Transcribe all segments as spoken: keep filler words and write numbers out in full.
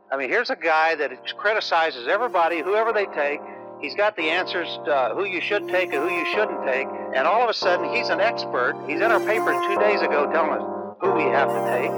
I mean, here's a guy that criticizes everybody, whoever they take. He's got the answers to who you should take and who you shouldn't take. And all of a sudden, he's an expert. He's in our paper two days ago telling us who we have to take.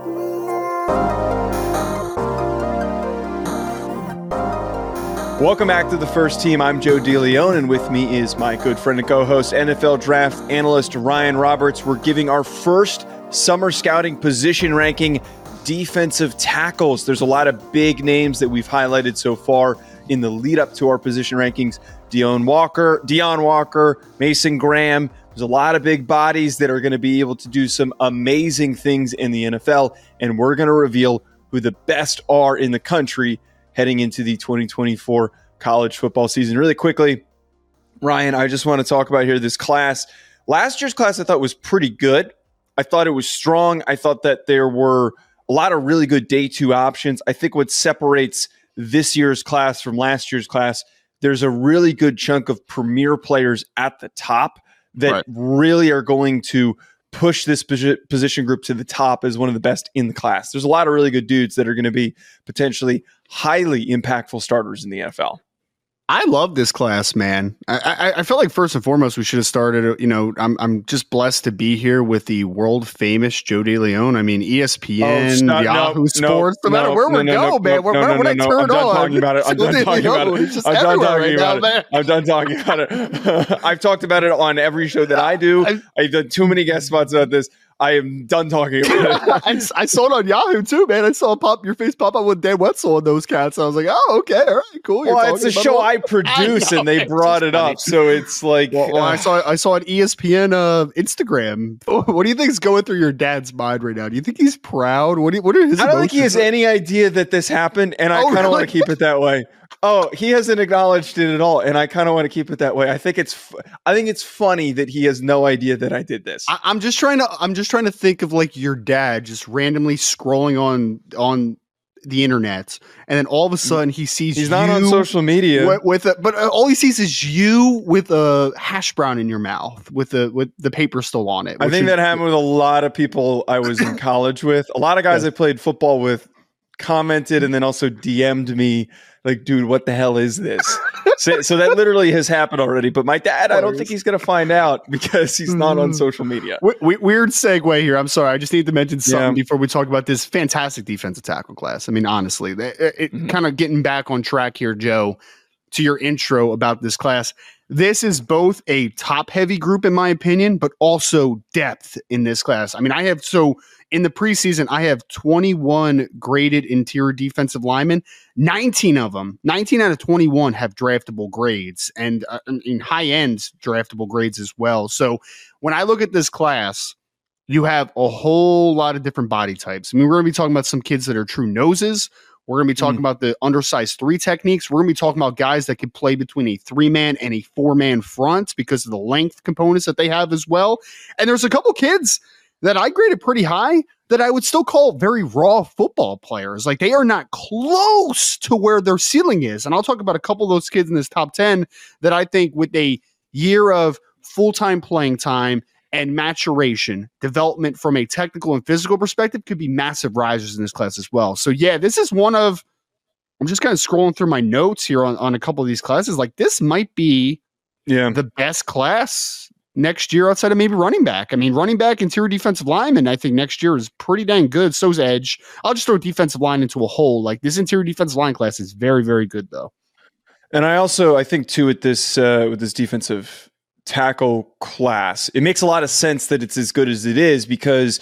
Welcome back to The First Team. I'm Joe DeLeon, and with me is my good friend and co-host, N F L draft analyst Ryan Roberts. We're giving our first summer scouting position ranking, defensive tackles. There's a lot of big names that we've highlighted so far in the lead up to our position rankings. Deone Walker, Deone Walker, Mason Graham. There's a lot of big bodies that are going to be able to do some amazing things in the N F L, and we're going to reveal who the best are in the country heading into the twenty twenty-four college football season. Really quickly, Ryan, I just want to talk about here this class. Last year's class I thought was pretty good. I thought it was strong. I thought that there were a lot of really good day two options. I think what separates this year's class from last year's class, there's a really good chunk of premier players at the top that right. really are going to push this position group to the top as one of the best in the class. There's a lot of really good dudes that are going to be potentially highly impactful starters in the N F L. I love this class, man. I, I, I feel like first and foremost, we should have started, you know, I'm I'm just blessed to be here with the world famous Joe DeLeon. I mean, E S P N, oh, not, Yahoo no, Sports, no, no matter where no, we no, go, no, man. No, where, no, when no, I turn no, I'm on, done talking about it. I'm done talking about it. I'm done talking about it. I'm done talking about it. I've talked about it on every show that I do. I've, I've done too many guest spots about this. I am done talking about it. I, I saw it on Yahoo too, man. I saw pop your face pop up with Dan Wetzel and those cats. I was like, oh, okay, all right, cool. You're well, it's a show I produce, I know, and they brought it up, so it's like. Well, well uh, I saw I saw it E S P N uh, Instagram. What do you think is going through your dad's mind right now? Do you think he's proud? What do you, what are his? I don't think he has any idea that this happened, and I oh, kind of really? want to keep it that way. Oh, he hasn't acknowledged it at all, and I kind of want to keep it that way. I think it's, f- I think it's funny that he has no idea that I did this. I, I'm just trying to, I'm just trying to think of like your dad just randomly scrolling on on the internet, and then all of a sudden he sees he's you not on social media with, with a, but all he sees is you with a hash brown in your mouth with the with the paper still on it. I think is, that happened with a lot of people I was in college with. A lot of guys yeah. I played football with commented and then also D M'd me like, dude, what the hell is this? so, so that literally has happened already. But my dad, I don't think he's going to find out because he's not on social media. W- w- weird segue here. I'm sorry. I just need to mention something yeah. before we talk about this fantastic defensive tackle class. I mean, honestly, it, it mm-hmm. kind of getting back on track here, Joe, to your intro about this class. This is both a top heavy group, in my opinion, but also depth in this class. I mean, I have so in the preseason, I have twenty-one graded interior defensive linemen. nineteen of them, nineteen out of twenty-one have draftable grades and uh, in high end draftable grades as well. So when I look at this class, you have a whole lot of different body types. I mean, we're going to be talking about some kids that are true noses. We're going to be talking mm. about the undersized three techniques. We're going to be talking about guys that can play between a three-man and a four-man front because of the length components that they have as well. And there's a couple kids that I graded pretty high that I would still call very raw football players. Like, they are not close to where their ceiling is. And I'll talk about a couple of those kids in this top ten that I think with a year of full-time playing time and maturation, development from a technical and physical perspective could be massive risers in this class as well. So yeah, this is one of, I'm just kind of scrolling through my notes here on, on a couple of these classes. Like, this might be yeah. the best class next year outside of maybe running back. I mean, running back, interior defensive lineman, I think next year is pretty dang good. So's edge. I'll just throw defensive line into a hole. Like, this interior defensive line class is very, very good though. And I also, I think too, with this, uh, with this defensive tackle class, it makes a lot of sense that it's as good as it is because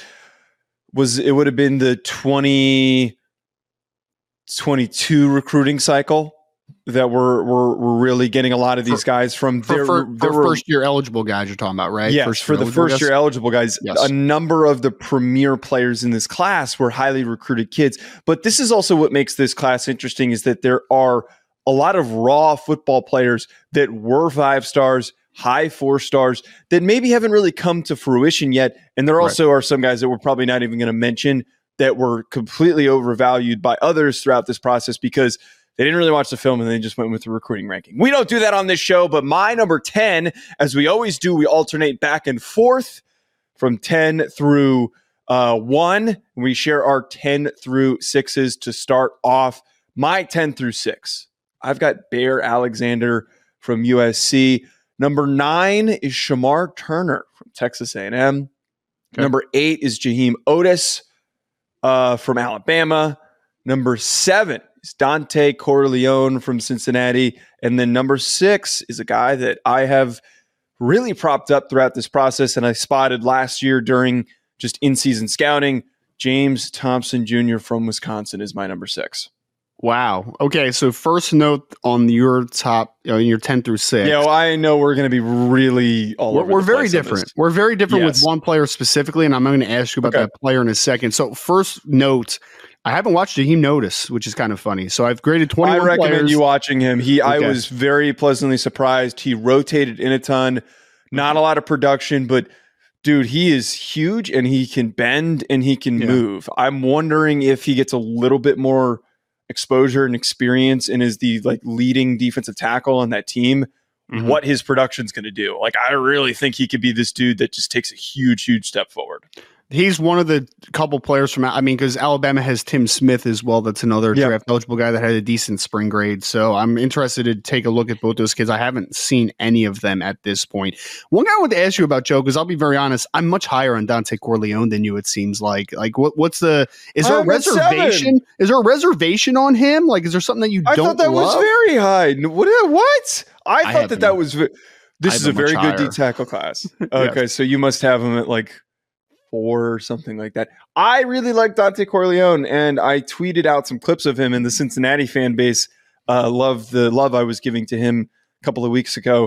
was it would have been the twenty twenty-two recruiting cycle that we're we're, we're really getting a lot of these for, guys from their, for, for, their for first year eligible guys you're talking about, right? Yes, first for the first year eligible guys. Yes. A number of the premier players in this class were highly recruited kids. But this is also what makes this class interesting is that there are a lot of raw football players that were five stars, high four stars that maybe haven't really come to fruition yet. And there also right. are some guys that we're probably not even going to mention that were completely overvalued by others throughout this process because they didn't really watch the film and they just went with the recruiting ranking. We don't do that on this show, but my number ten, as we always do, we alternate back and forth from ten through uh, one. We share our ten through sixes to start off. My ten through six. I've got Bear Alexander from U S C. Number nine is Shamar Turner from Texas A and M. Okay. Number eight is Jaheim Otis uh, from Alabama. Number seven is Dante Corleone from Cincinnati. And then number six is a guy that I have really propped up throughout this process and I spotted last year during just in-season scouting. James Thompson Junior from Wisconsin is my number six. Wow. Okay, so first note on your top, you know, your ten through six. Yeah, well, I know we're going to be really all we're, over We're the very place different. We're very different yes. with one player specifically, and I'm going to ask you about okay. that player in a second. So first note, I haven't watched Jaheim Otis, which is kind of funny. So I've graded twenty-one I recommend players. you watching him. He, okay. I was very pleasantly surprised. He rotated in a ton. Not a lot of production, but dude, he is huge, and he can bend, and he can yeah. move. I'm wondering if he gets a little bit more exposure and experience and is the like leading defensive tackle on that team, mm-hmm. what his production's going to do. Like, I really think he could be this dude that just takes a huge, huge step forward. He's one of the couple players from, I mean, because Alabama has Tim Smith as well. That's another yep. draft eligible guy that had a decent spring grade. So I'm interested to take a look at both those kids. I haven't seen any of them at this point. One guy I wanted to ask you about, Joe, because I'll be very honest, I'm much higher on Dante Corleone than you, it seems like. Like, what, what's the, is there I'm a reservation? Is there a reservation on him? Like, is there something that you I don't thought that love? was very high. What? what? I, I thought that that was, this is a very higher. good D tackle class. Okay, yes. So you must have him at like, or something like that. I really like Dante Corleone, and I tweeted out some clips of him, and the Cincinnati fan base uh, loved the love I was giving to him a couple of weeks ago.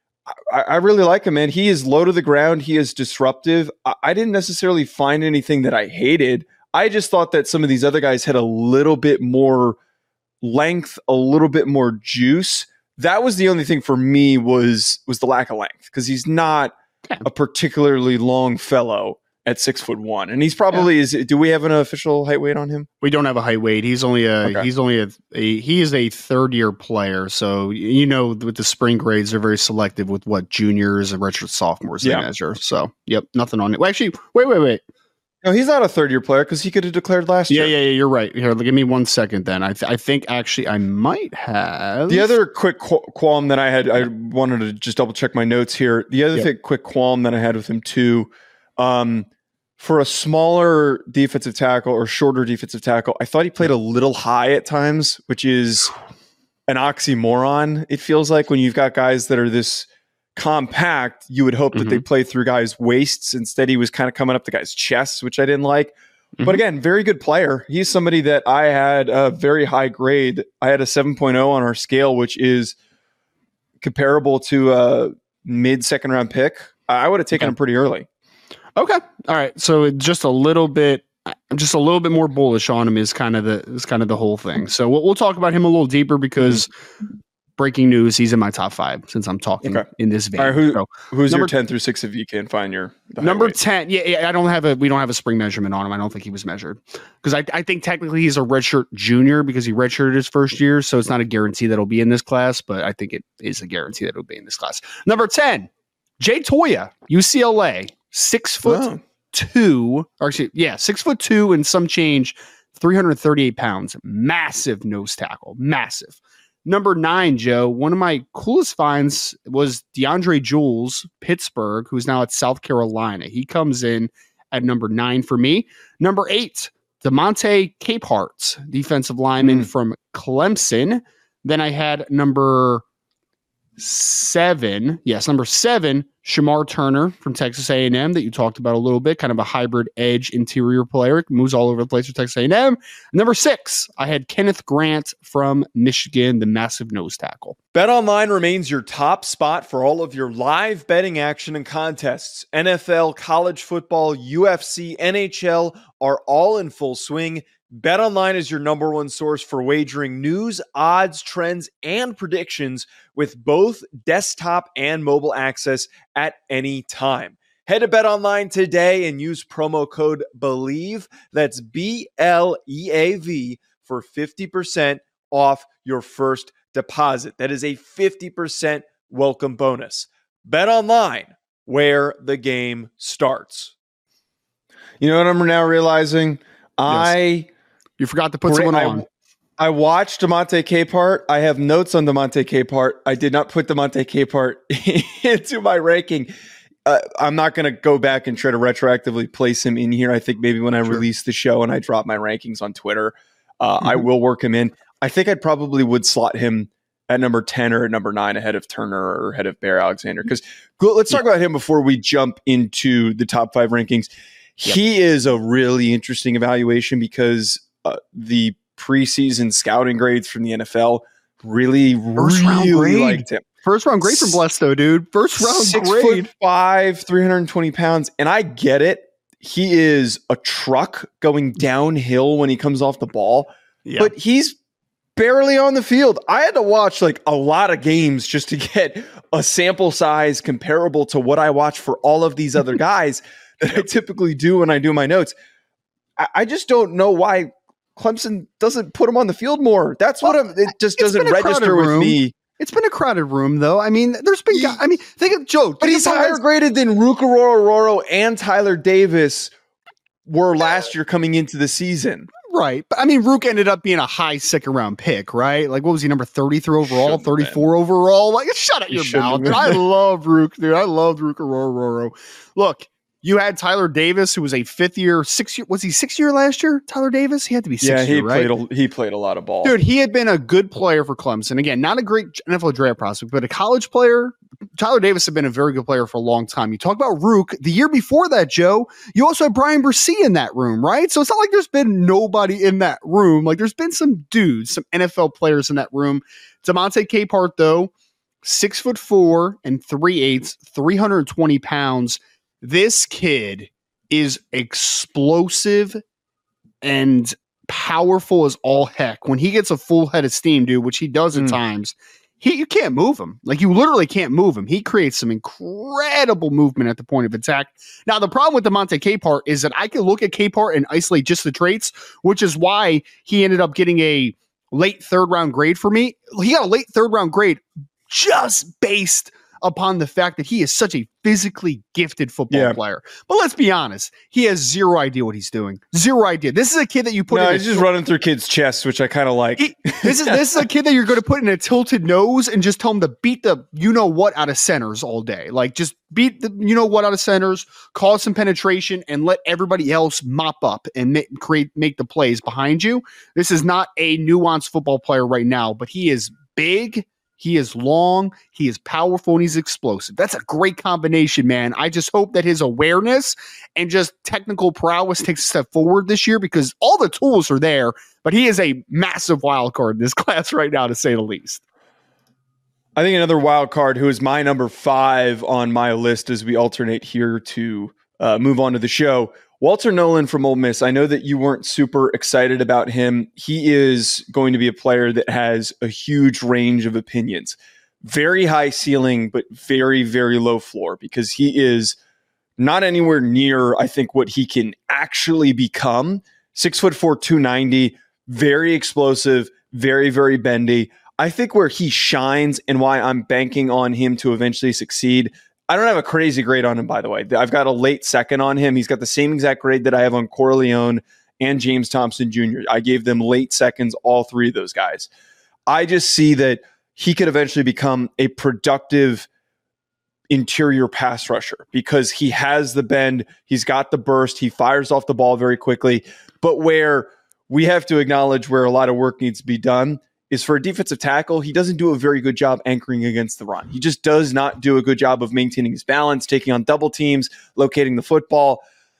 I, I really like him, man. He is low to the ground. He is disruptive. I, I didn't necessarily find anything that I hated. I just thought that some of these other guys had a little bit more length, a little bit more juice. That was the only thing for me was, was the lack of length, because he's not a particularly long fellow at six foot one, and he's probably yeah. is. Do we have an official height weight on him? We don't have a height weight. He's only a. Okay. He's only a, a. He is a third year player, so you know with the spring grades they're very selective with what juniors and redshirt sophomores yeah. they measure. So yep, nothing on it. Well, actually, wait, wait, wait. No, he's not a third year player because he could have declared last yeah, year. Yeah, yeah, you're right. Here, give me one second. Then I, th- I think actually I might have the other quick qu- qualm that I had. I wanted to just double check my notes here. The other yep. thing, quick qualm that I had with him too. Um, For a smaller defensive tackle or shorter defensive tackle, I thought he played a little high at times, which is an oxymoron. It feels like when you've got guys that are this compact, you would hope mm-hmm. that they play through guys' waists. Instead, he was kind of coming up the guys' chests, which I didn't like. Mm-hmm. But again, very good player. He's somebody that I had a very high grade. I had a seven point oh on our scale, which is comparable to a mid-second round pick. I would have taken okay. him pretty early. Okay. All right. So just a little bit, I'm just a little bit more bullish on him is kind of the, is kind of the whole thing. So we'll, we'll talk about him a little deeper because mm-hmm. breaking news, he's in my top five since I'm talking okay. in this vein. All right, who, so, who's number, your ten through six if you can find your number ten? Yeah, yeah, I don't have a, we don't have a spring measurement on him. I don't think he was measured because I, I think technically he's a redshirt junior because he redshirted his first year. So it's not a guarantee that he'll be in this class, but I think it is a guarantee that he'll be in this class. Number ten, Jay Toya, U C L A. Six foot wow. two, or actually, yeah, six foot two and some change, three hundred thirty-eight pounds. Massive nose tackle, massive. Number nine, Joe, one of my coolest finds was DeAndre Jules, Pittsburgh, who's now at South Carolina. He comes in at number nine for me. Number eight, DeMonte Capehart, defensive lineman mm. from Clemson. Then I had number seven. Yes, number seven, Shamar Turner from Texas A and M that you talked about a little bit, kind of a hybrid edge interior player, moves all over the place for Texas A and M. Number six, I had Kenneth Grant from Michigan, the massive nose tackle. BetOnline remains your top spot for all of your live betting action and contests. N F L, college football, U F C, N H L are all in full swing. BetOnline is your number one source for wagering news, odds, trends, and predictions with both desktop and mobile access at any time. Head to BetOnline today and use promo code BELIEVE, that's B L E A V, for fifty percent off your first deposit. That is a fifty percent welcome bonus. BetOnline, where the game starts. You know what I'm now realizing? Yes. I you forgot to put someone on. I watched DeMonte Capehart. I have notes on DeMonte Capehart. I did not put DeMonte Capehart into my ranking. Uh, I'm not going to go back and try to retroactively place him in here. I think maybe when I sure. release the show and I drop my rankings on Twitter, uh, mm-hmm. I will work him in. I think I probably would slot him at number ten or at number nine ahead of Turner or ahead of Bear Alexander. Because let's talk yeah. about him before we jump into the top five rankings. Yep. He is a really interesting evaluation because uh, the preseason scouting grades from the N F L really, First really liked him. First round grade from Blesto, dude. First round Six grade. Foot five, three hundred twenty pounds. And I get it. He is a truck going downhill when he comes off the ball. Yeah. But he's barely on the field. I had to watch like a lot of games just to get a sample size comparable to what I watch for all of these other guys that yep. I typically do when I do my notes. I, I just don't know why Clemson doesn't put him on the field more. That's well, what I'm, it just doesn't register with me. It's been a crowded room, though. I mean, there's been guys, I mean, think of Joe. But he's higher graded than Rukaroro and Tyler Davis were last year coming into the season. Right. But I mean, Rook ended up being a high second round pick, right? Like, what was he, number thirty-three overall, thirty-four overall? Like, shut up your mouth. Dude. I love Rook, dude. I love Rukaroro. Look, you had Tyler Davis, who was a fifth year, six year. Was he six year last year? Tyler Davis, he had to be six yeah, he year, right? Played a, he played a lot of ball, dude. He had been a good player for Clemson. Again, not a great N F L draft prospect, but a college player. Tyler Davis had been a very good player for a long time. You talk about Rook. The year before that, Joe, you also had Brian Bresee in that room, right? So it's not like there's been nobody in that room. Like there's been some dudes, some N F L players in that room. DeMonte Capehart, though, six foot four and three eighths, three hundred twenty pounds. This kid is explosive and powerful as all heck. When he gets a full head of steam, dude, which he does at mm. times, he you can't move him. Like you literally can't move him. He creates some incredible movement at the point of attack. Now, the problem with DeMonte Capehart is that I can look at Capehart and isolate just the traits, which is why he ended up getting a late third round grade for me. He got a late third round grade just based upon the fact that he is such a physically gifted football yeah. player. But let's be honest, he has zero idea what he's doing. Zero idea. This is a kid that you put no, in he's just running through kids' chests, which I kind of like. He, this is this is a kid that you're going to put in a tilted nose and just tell him to beat the you-know-what out of centers all day. Like, just beat the you-know-what out of centers, cause some penetration, and let everybody else mop up and make, create, make the plays behind you. This is not a nuanced football player right now, but he is big. He is long, he is powerful, and he's explosive. That's a great combination, man. I just hope that his awareness and just technical prowess takes a step forward this year because all the tools are there, but he is a massive wild card in this class right now, to say the least. I think another wild card who is my number five on my list as we alternate here to uh, move on to the show, Walter Nolen from Ole Miss. I know that you weren't super excited about him. He is going to be a player that has a huge range of opinions. Very high ceiling, but very, very low floor because he is not anywhere near, I think, what he can actually become. Six foot four, two ninety, very explosive, very, very bendy. I think where he shines and why I'm banking on him to eventually succeed. I don't have a crazy grade on him, by the way. I've got a late second on him. He's got the same exact grade that I have on Corleone and James Thompson Junior I gave them late seconds, all three of those guys. I just see that he could eventually become a productive interior pass rusher because he has the bend, he's got the burst, he fires off the ball very quickly. But where we have to acknowledge where a lot of work needs to be done is for a defensive tackle, he doesn't do a very good job anchoring against the run. He just does not do a good job of maintaining his balance, taking on double teams, locating the football.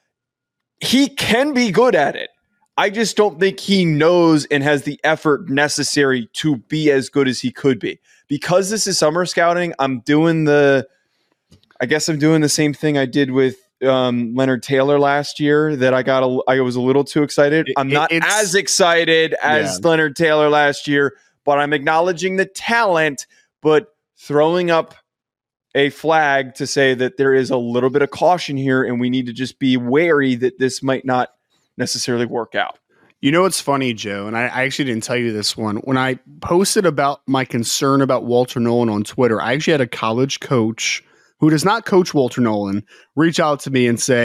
He can be good at it. I just don't think he knows and has the effort necessary to be as good as he could be. Because this is summer scouting, I'm doing the, I guess I'm doing the same thing I did with um, Leonard Taylor last year that I got, a, I was a little too excited. I'm not it, as excited as yeah. Leonard Taylor last year, but I'm acknowledging the talent, but throwing up a flag to say that there is a little bit of caution here and we need to just be wary that this might not necessarily work out. You know what's funny, Joe, and I, I actually didn't tell you this one. When I posted about my concern about Walter Nolen on Twitter, I actually had a college coach who does not coach Walter Nolen reach out to me and say,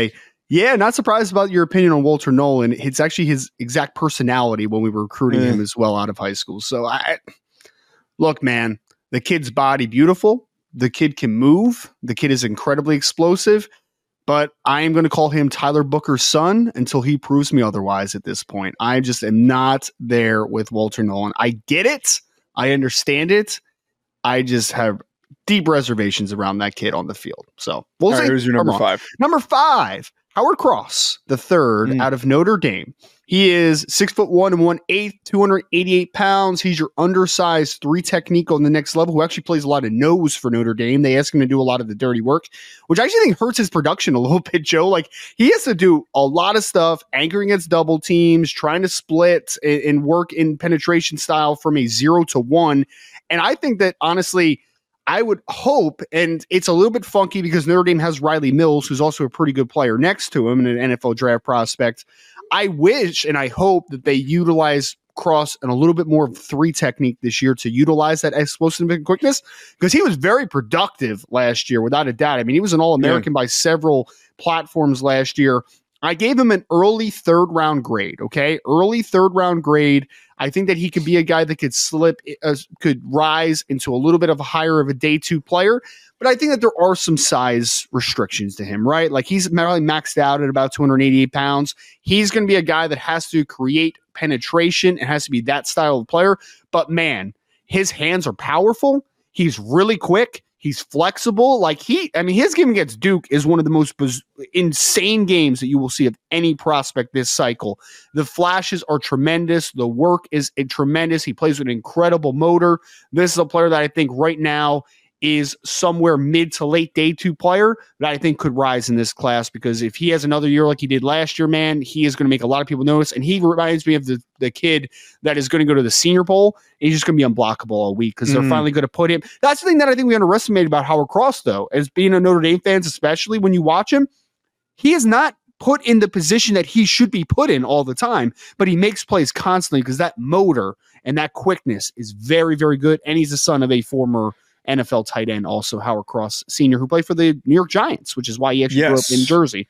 Yeah, not surprised about your opinion on Walter Nolan. It's actually his exact personality when we were recruiting mm. him as well out of high school. So I look, man, the kid's body beautiful. The kid can move. The kid is incredibly explosive. But I am going to call him Tyler Booker's son until he proves me otherwise at this point. I just am not there with Walter Nolan. I get it. I understand it. I just have deep reservations around that kid on the field. So we'll see. Right, who's your number five? Number five, Howard Cross, the third mm. out of Notre Dame. He is six foot one and one eighth, two hundred eighty-eight pounds. He's your undersized three technique on the next level who actually plays a lot of nose for Notre Dame. They ask him to do a lot of the dirty work, which I actually think hurts his production a little bit, Joe. Like he has to do a lot of stuff, anchoring against double teams, trying to split and, and work in penetration style from a zero to one. And I think that honestly, I would hope, and it's a little bit funky because Notre Dame has Riley Mills, who's also a pretty good player next to him and an N F L draft prospect. I wish and I hope that they utilize Cross and a little bit more of three technique this year to utilize that explosive and quickness because he was very productive last year, without a doubt. I mean, he was an All-American yeah. by several platforms last year. I gave him an early third round grade, okay? Early third round grade. I think that he could be a guy that could slip, uh, could rise into a little bit of a higher of a day two player. But I think that there are some size restrictions to him, right? Like he's probably maxed out at about two hundred eighty-eight pounds. He's going to be a guy that has to create penetration and has to be that style of player. But man, his hands are powerful. He's really quick. He's flexible. Like he, I mean, his game against Duke is one of the most biz- insane games that you will see of any prospect this cycle. The flashes are tremendous. The work is a tremendous. He plays with an incredible motor. This is a player that I think right now is somewhere mid to late day two player that I think could rise in this class because if he has another year like he did last year, man, he is going to make a lot of people notice. And he reminds me of the, the kid that is going to go to the Senior Bowl. And he's just going to be unblockable all week because they're mm. finally going to put him. That's the thing that I think we underestimated about Howard Cross, though, as being a Notre Dame fans, especially when you watch him. He is not put in the position that he should be put in all the time, but he makes plays constantly because that motor and that quickness is very, very good. And he's the son of a former N F L tight end, also Howard Cross Senior, who played for the New York Giants, which is why he actually yes. grew up in Jersey.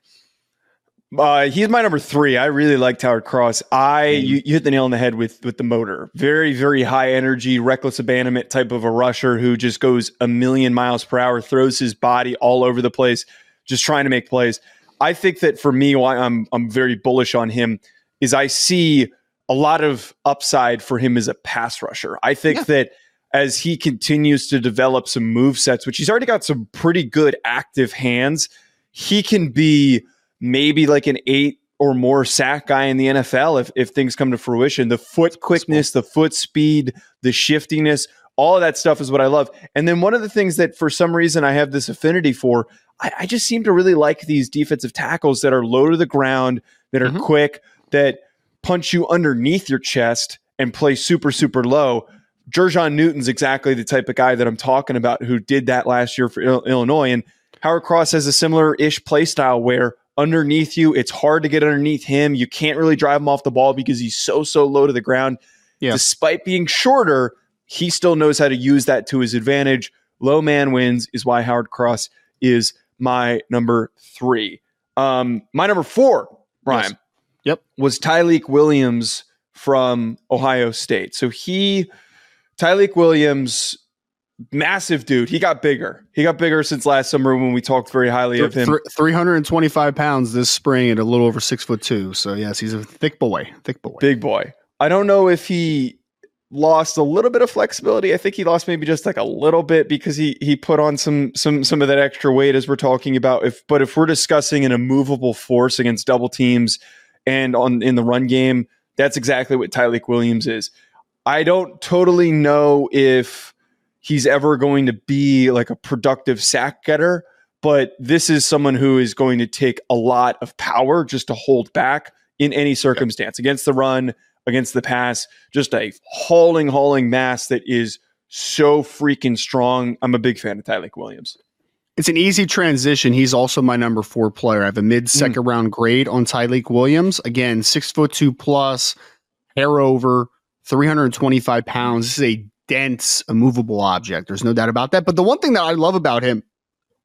Uh, he's my number three. I really liked Howard Cross. I mm. you, you hit the nail on the head with with the motor. Very, very high energy, reckless abandonment type of a rusher who just goes a million miles per hour, throws his body all over the place, just trying to make plays. I think that for me, why I'm I'm very bullish on him is I see a lot of upside for him as a pass rusher. I think yeah. that as he continues to develop some move sets, which he's already got some pretty good active hands, he can be maybe like an eight or more sack guy in the N F L if, if things come to fruition. The foot quickness, the foot speed, the shiftiness, all of that stuff is what I love. And then one of the things that for some reason I have this affinity for, I, I just seem to really like these defensive tackles that are low to the ground, that are mm-hmm. quick, that punch you underneath your chest and play super, super low. Jer'Jon Newton's exactly the type of guy that I'm talking about who did that last year for Il- Illinois. And Howard Cross has a similar-ish play style where underneath you, it's hard to get underneath him. You can't really drive him off the ball because he's so, so low to the ground. Yeah. Despite being shorter, he still knows how to use that to his advantage. Low man wins is why Howard Cross is my number three. Um, my number four, Brian, yes. yep, was Tyleik Williams from Ohio State. So he... Tyleik Williams, massive dude. He got bigger. He got bigger since last summer when we talked very highly of him. three hundred twenty-five pounds this spring and a little over six foot two. So yes, he's a thick boy, thick boy. Big boy. I don't know if he lost a little bit of flexibility. I think he lost maybe just like a little bit because he he put on some some some of that extra weight as we're talking about. If but if we're discussing an immovable force against double teams and on in the run game, that's exactly what Tyleik Williams is. I don't totally know if he's ever going to be like a productive sack getter, but this is someone who is going to take a lot of power just to hold back in any circumstance yeah. against the run, against the pass, just a hauling, hauling mass that is so freaking strong. I'm a big fan of Tyleik Williams. It's an easy transition. He's also my number four player. I have a mid second mm. round grade on Tyleik Williams. Again, six foot two plus, hair over, three hundred twenty-five pounds. This is a dense, immovable object. There's no doubt about that. But the one thing that I love about him,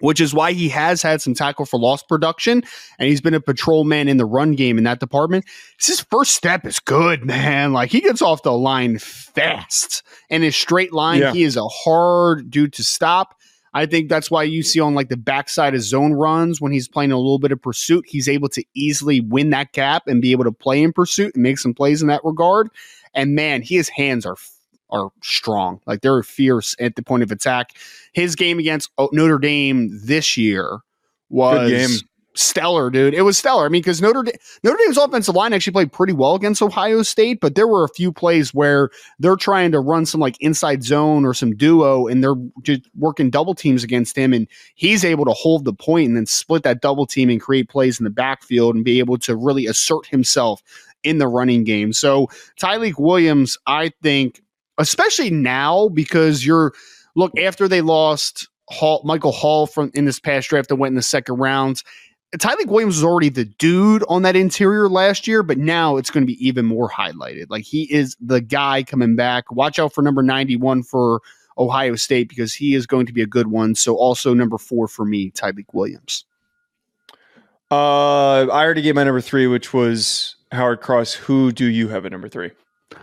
which is why he has had some tackle for loss production, and he's been a patrolman in the run game in that department. His first step is good, man. Like, he gets off the line fast, and his straight line, yeah. he is a hard dude to stop. I think that's why you see on like the backside of zone runs when he's playing a little bit of pursuit, he's able to easily win that gap and be able to play in pursuit and make some plays in that regard. And man, his hands are are strong. Like, they're fierce at the point of attack. His game against Notre Dame this year was stellar, dude. It was stellar. I mean, because Notre Dame, Notre Dame's offensive line actually played pretty well against Ohio State, but there were a few plays where they're trying to run some like inside zone or some duo, and they're just working double teams against him, and he's able to hold the point and then split that double team and create plays in the backfield and be able to really assert himself in the running game. So Tyleik Williams, I think, especially now, because you're look after they lost Hall, Michael Hall from in this past draft that went in the second round. Tyleik Williams was already the dude on that interior last year, but now it's going to be even more highlighted. Like, he is the guy coming back. Watch out for number ninety-one for Ohio State, because he is going to be a good one. So also number four for me, Tyleik Williams. Uh, I already gave my number three, which was Howard Cross. Who do you have at number three?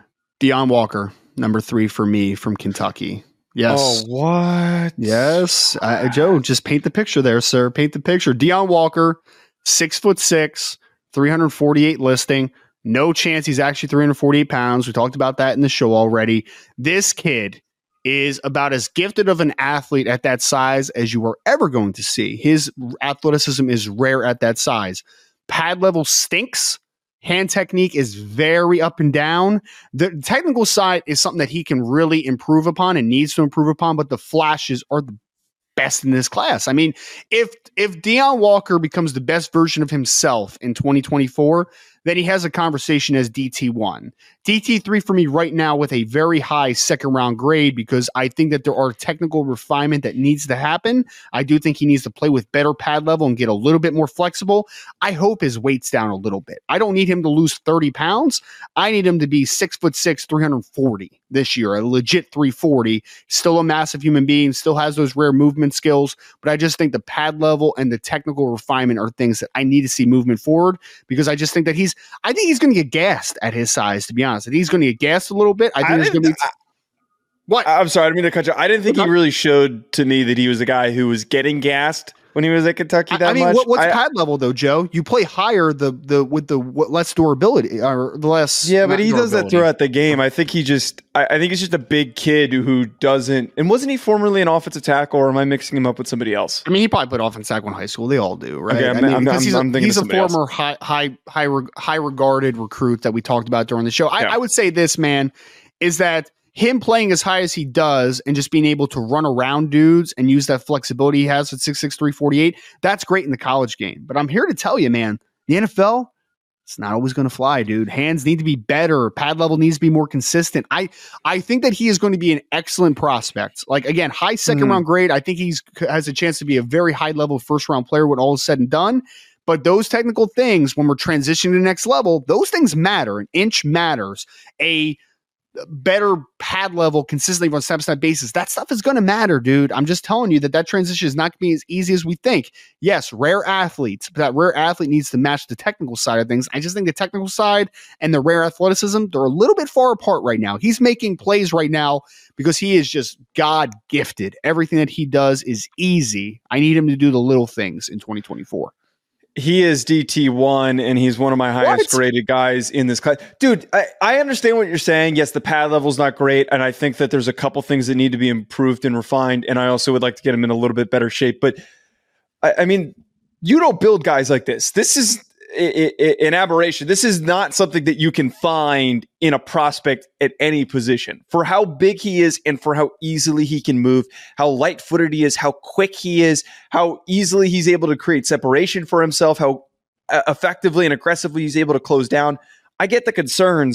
Deion Walker, number three for me from Kentucky. Yes. Oh, what? Yes. Uh, Joe, just paint the picture there, sir. Paint the picture. Deion Walker, six foot six, three hundred forty-eight listing. No chance he's actually three hundred forty-eight pounds. We talked about that in the show already. This kid is about as gifted of an athlete at that size as you are ever going to see. His athleticism is rare at that size. Pad level stinks. Hand technique is very up and down. The technical side is something that he can really improve upon and needs to improve upon, but the flashes are the best in this class. I mean, if if Deion Walker becomes the best version of himself in twenty twenty-four, then he has a conversation as D T one. D T three for me right now with a very high second round grade, because I think that there are technical refinement that needs to happen. I do think he needs to play with better pad level and get a little bit more flexible. I hope his weight's down a little bit. I don't need him to lose thirty pounds. I need him to be six foot six, three hundred forty this year, a legit three forty. Still a massive human being, still has those rare movement skills, but I just think the pad level and the technical refinement are things that I need to see movement forward, because I just think that he's I think he's going to get gassed at his size, to be honest. I think he's going to get gassed a little bit. I think I there's going to be. T- I, what? I'm sorry, I didn't mean to cut you. I didn't think he really showed to me that he was a guy who was getting gassed when he was at Kentucky that I mean, much. What, what's I, pad level though, Joe? You play higher the the with the less durability or the less. Yeah, but he does that throughout the game. I think he just. I, I think he's just a big kid who doesn't. And wasn't he formerly an offensive tackle, or am I mixing him up with somebody else? I mean, he probably played offensive tackle in high school. They all do, right? Okay, I'm, I mean, I'm, because I'm, he's a, I'm he's a former else. high high high high regarded recruit that we talked about during the show. I, yeah. I would say this, man, is that him playing as high as he does and just being able to run around dudes and use that flexibility he has at six six, three forty-eight, that's great in the college game. But I'm here to tell you, man, the N F L, it's not always going to fly, dude. Hands need to be better. Pad level needs to be more consistent. I I think that he is going to be an excellent prospect. Like, again, high second mm. round grade. I think he's has a chance to be a very high level first round player when all is said and done. But those technical things, when we're transitioning to the next level, those things matter. An inch matters. A better pad level consistently on a snap-snap basis, that stuff is going to matter, dude. I'm just telling you that that transition is not going to be as easy as we think. Yes, rare athletes, but that rare athlete needs to match the technical side of things. I just think the technical side and the rare athleticism, they're a little bit far apart right now. He's making plays right now because he is just God gifted. Everything that he does is easy. I need him to do the little things in twenty twenty-four. He is D T one, and he's one of my highest what? graded guys in this class. Dude, I, I understand what you're saying. Yes, the pad level's not great, and I think that there's a couple things that need to be improved and refined, and I also would like to get him in a little bit better shape. But, I, I mean, you don't build guys like this. This is I, I, an aberration. This is not something that you can find in a prospect at any position. For how big he is and for how easily he can move, how light-footed he is, how quick he is, how easily he's able to create separation for himself, how effectively and aggressively he's able to close down. I get the concerns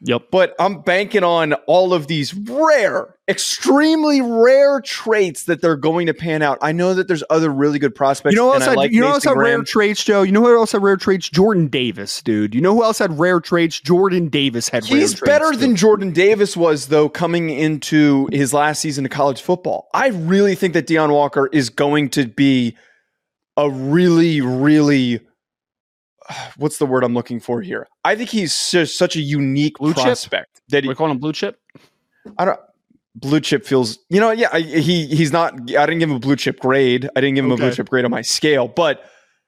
Yep. But I'm banking on all of these rare, extremely rare traits that they're going to pan out. I know that there's other really good prospects. You know who else and I had, like you know who else Mason had rare Graham. traits, Joe? You know who else had rare traits? Jordan Davis, dude. You know who else had rare traits? Jordan Davis had rare traits. He's better too. than Jordan Davis was, though, coming into his last season of college football. I really think that Deion Walker is going to be a really, really, what's the word I'm looking for here? I think he's just such a unique Blue chip? prospect that he, We call him blue chip. I don't. Blue chip feels, you know, yeah. I, he he's not. I didn't give him a blue chip grade. I didn't give him Okay. a blue chip grade on my scale. But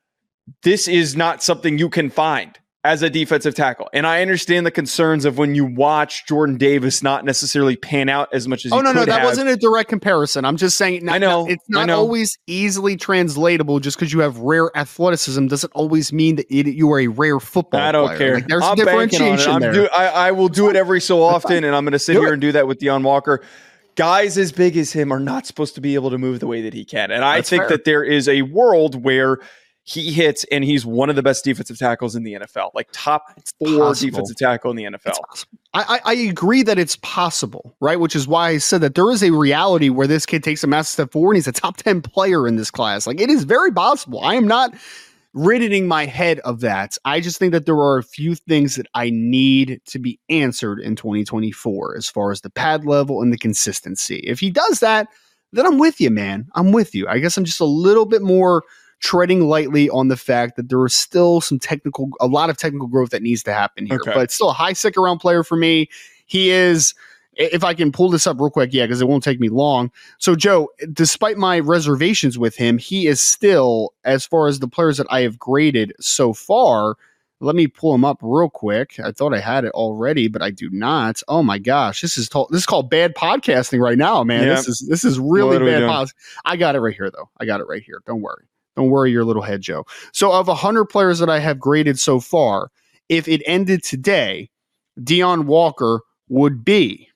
this is not something you can find as a defensive tackle. And I understand the concerns of when you watch Jordan Davis not necessarily pan out as much as. Oh he no, could no, that have. wasn't a direct comparison. I'm just saying. Not, I know, it's I not know. always easily translatable. Just because you have rare athleticism doesn't always mean that it, you are a rare football. I don't player. care. Like, there's I'm banking on it. differentiation I'm there. do, I, I will do it every so often, and I'm going to sit Do here it. and do that with Deion Walker. Guys as big as him are not supposed to be able to move the way that he can. And I That's think fair. that there is a world where he hits and he's one of the best defensive tackles in the N F L, like top four possible. defensive tackle in the N F L. I, I, I agree that it's possible, right? Which is why I said that there is a reality where this kid takes a massive step forward and he's a top ten player in this class. Like, it is very possible. I am not riddening my head of that. I just think that there are a few things that I need to be answered in twenty twenty-four as far as the pad level and the consistency. If he does that, then I'm with you, man. I'm with you. I guess I'm just a little bit more treading lightly on the fact that there is still some technical, a lot of technical growth that needs to happen here, Okay. but still a high second round player for me. He is, if I can pull this up real quick, yeah, because it won't take me long. So, Joe, despite my reservations with him, he is still, as far as the players that I have graded so far, let me pull him up real quick. I thought I had it already, but I do not. Oh my gosh, this is to- this is called bad podcasting right now, man. Yeah. This is this is really What are we bad. doing? Pod- I got it right here, though. I got it right here. Don't worry. Don't worry your little head, Joe. So, of one hundred players that I have graded so far, if it ended today, Deion Walker would be.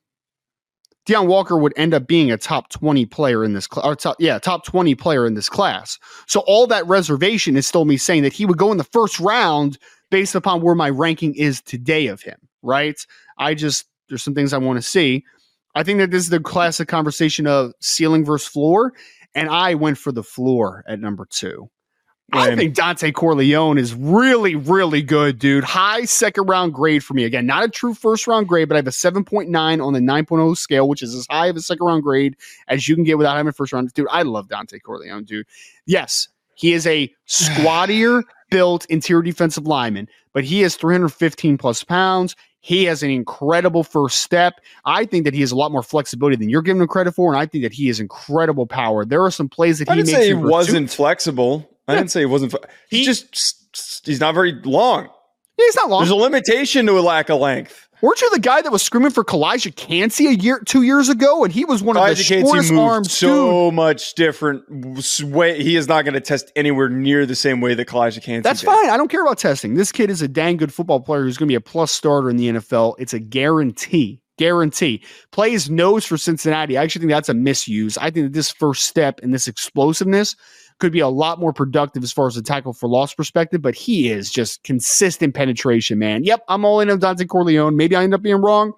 Deion Walker would end up being a top twenty player in this class. Or top, yeah, top twenty player in this class. So all that reservation is still me saying that he would go in the first round based upon where my ranking is today of him, right? I just, there's some things I want to see. I think that this is the classic conversation of ceiling versus floor, and I went for the floor at number two. I Lame. think Dante Corleone is really, really good, dude. High second round grade for me. Again, not a true first round grade, but I have a seven point nine on the nine point oh scale, which is as high of a second round grade as you can get without having a first round. Dude, I love Dante Corleone, dude. Yes, he is a squattier built interior defensive lineman, but he is three hundred fifteen plus pounds. He has an incredible first step. I think that he has a lot more flexibility than you're giving him credit for, and I think that he has incredible power. There are some plays that I he didn't makes. say he in pursuit- wasn't flexible. I Yeah. didn't say he wasn't. Fle- He- he's just he's not very long. He's not long. There's a limitation to a lack of length. Weren't you the guy that was screaming for Kalijah Cansey a year, two years ago, and he was one of the Elijah shortest Cansey moved arms? so much different way. He is not going to test anywhere near the same way that Kalijah Cansey That's did. fine. I don't care about testing. This kid is a dang good football player who's going to be a plus starter in the N F L. It's a guarantee. Guarantee. Plays nose for Cincinnati. I actually think that's a misuse. I think that this first step and this explosiveness could be a lot more productive as far as the tackle for loss perspective, but he is just consistent penetration, man. Yep, I'm all in on Dante Corleone. Maybe I end up being wrong.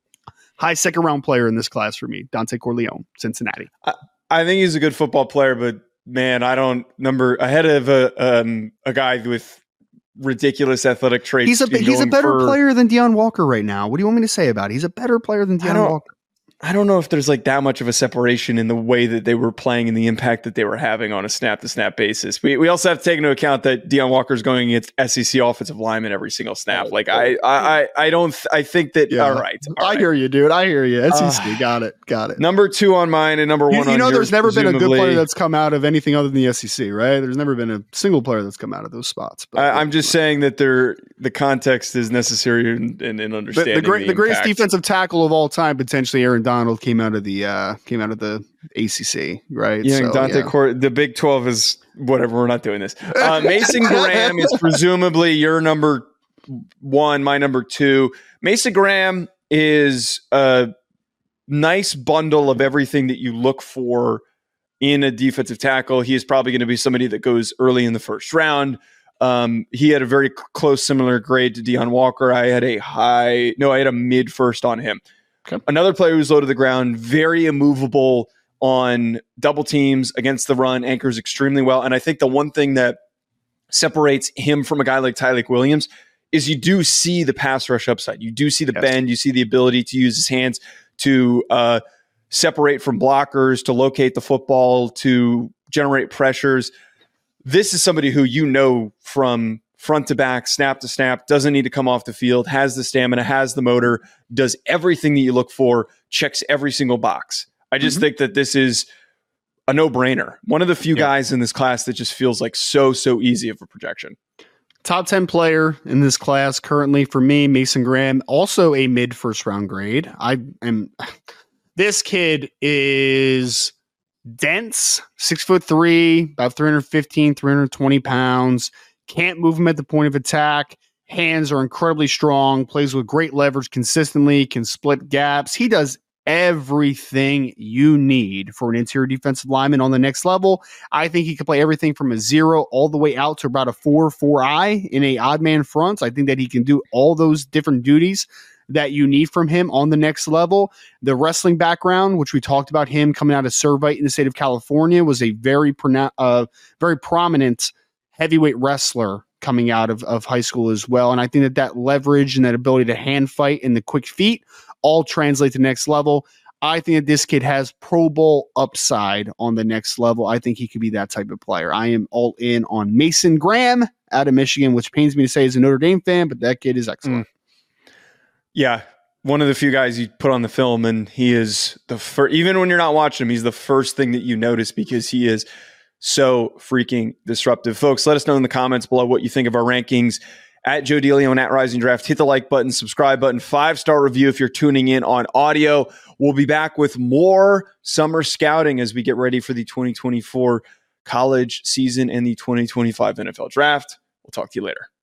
High second round player in this class for me, Dante Corleone, Cincinnati. I think he's a good football player, but man, I don't number ahead of a um, a guy with ridiculous athletic traits. He's a and he's a going better for- player than Deion Walker right now. What do you want me to say about it? He's a better player than I Deion don't- Walker. I don't know if there's like that much of a separation in the way that they were playing and the impact that they were having on a snap to snap basis. We we also have to take into account that Deion Walker's going against S E C offensive linemen every single snap. Like I I I, I don't th- I think that Yeah. all right. all I right. hear you, dude. I hear you. S E C, Uh, got it, got it. Number two on mine and number You, one you on know, yours, there's never been a good player presumably. that's come out of anything other than the S E C, right? There's never been a single player that's come out of those spots. But I, I'm just saying that there the context is necessary in, in, in the, understanding the, great, the greatest impact. defensive tackle of all time, potentially Aaron Donald, came out of the uh, came out of the A C C, right? Yeah, So, Dante yeah. Cor- the Big twelve is whatever. We're not doing this. Uh, Mason Graham is presumably your number one, my number two. Mason Graham is a nice bundle of everything that you look for in a defensive tackle. He is probably going to be somebody that goes early in the first round. Um, he had a very c- close, similar grade to Deion Walker. I had a high, no, I had a mid first on him. Okay. Another player who's low to the ground, very immovable on double teams against the run, anchors extremely well. And I think the one thing that separates him from a guy like Tyleik Williams is you do see the pass rush upside. You do see the yes. bend. You see the ability to use his hands to uh, separate from blockers, to locate the football, to generate pressures. This is somebody who you know from front to back, snap to snap, doesn't need to come off the field, has the stamina, has the motor, does everything that you look for, checks every single box. I just mm-hmm. think that this is a no-brainer. One of the few yeah. guys in this class that just feels like so, so easy of a projection. Top ten player in this class currently for me, Mason Graham, also a mid first round grade. I am, this kid is dense, six foot three, about three fifteen, three twenty pounds. Can't move him at the point of attack. Hands are incredibly strong, plays with great leverage consistently, can split gaps. He does everything you need for an interior defensive lineman on the next level. I think he can play everything from a zero all the way out to about a four, four I in a odd man front. I think that he can do all those different duties that you need from him on the next level. The wrestling background, which we talked about him coming out of Servite in the state of California, was a very, pronou- uh, very prominent heavyweight wrestler coming out of, of high school as well. And I think that that leverage and that ability to hand fight and the quick feet all translate to the next level. I think that this kid has Pro Bowl upside on the next level. I think he could be that type of player. I am all in on Mason Graham out of Michigan, which pains me to say as a Notre Dame fan, but that kid is excellent. Mm. Yeah. One of the few guys you put on the film, and he is the first, even when you're not watching him, he's the first thing that you notice because he is so freaking disruptive. Folks, let us know in the comments below what you think of our rankings. At Joe DeLeon, at Rising Draft. Hit the like button, subscribe button, five-star review if you're tuning in on audio. We'll be back with more summer scouting as we get ready for the twenty twenty-four college season and the twenty twenty-five N F L Draft. We'll talk to you later.